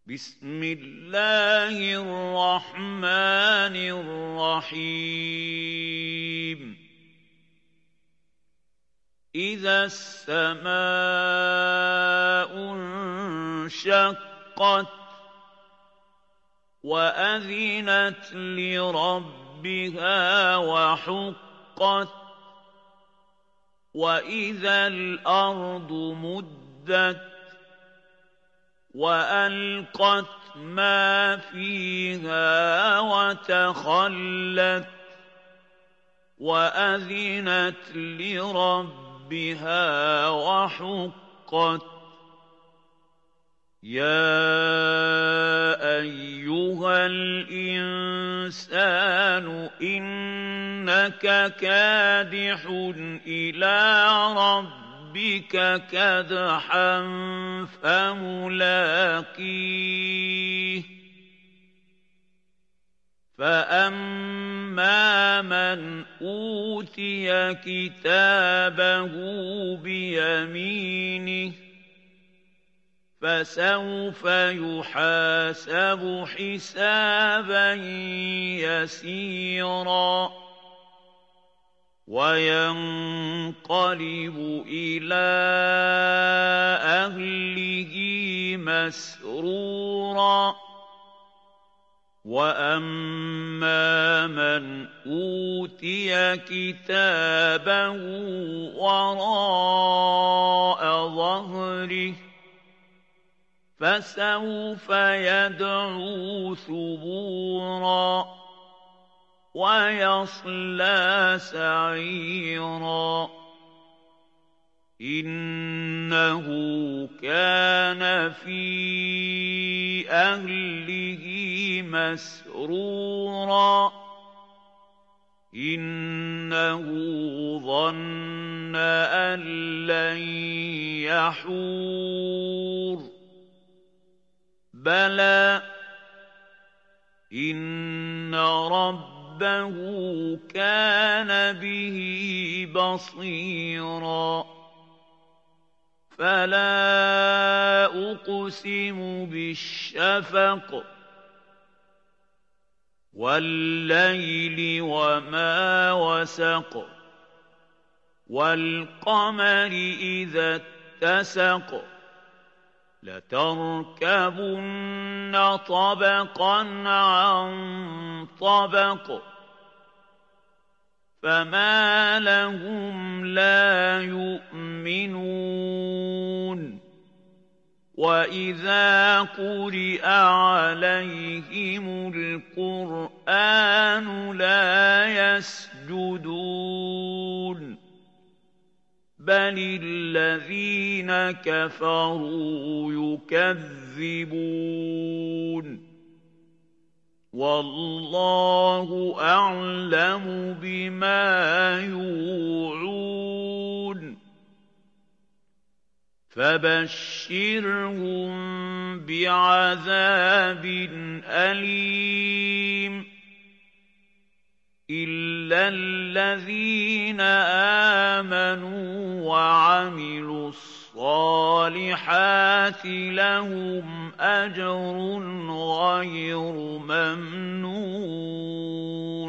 بسم الله الرحمن الرحيم إذا السماء انشقت وأذنت لربها وحقت وإذا الأرض مدت وألقت ما فيها وتخلت وأذنت لربها وحقت يا أيها الإنسان إنك كادح إلى ربك كدحا فملاقيه فأما من أوتي كتابه بيمينه فسوف يحاسب حسابا يسيرا وينقلب إلى أهله مسرورا وأما من أوتي كتابه وراء ظهره فسوف يدعو ثبورا ويصلى سعيرا إنه كان في أهله مسرورا إنه ظن أن لن يحور بلى إن ربه كان به بصيرا فلا أقسم بالشفق والليل وما وسق والقمر إذا اتسق لتركبن طبقا عن طبق فما لهم لا يؤمنون وإذا قرئ عليهم القرآن لا يسجدون بل الذين كفروا يكذبون والله أعلم بما يوعون فبشرهم بعذاب أليم إلا الذين آمنوا وعملوا الصالحات لهم أجر غير ممنون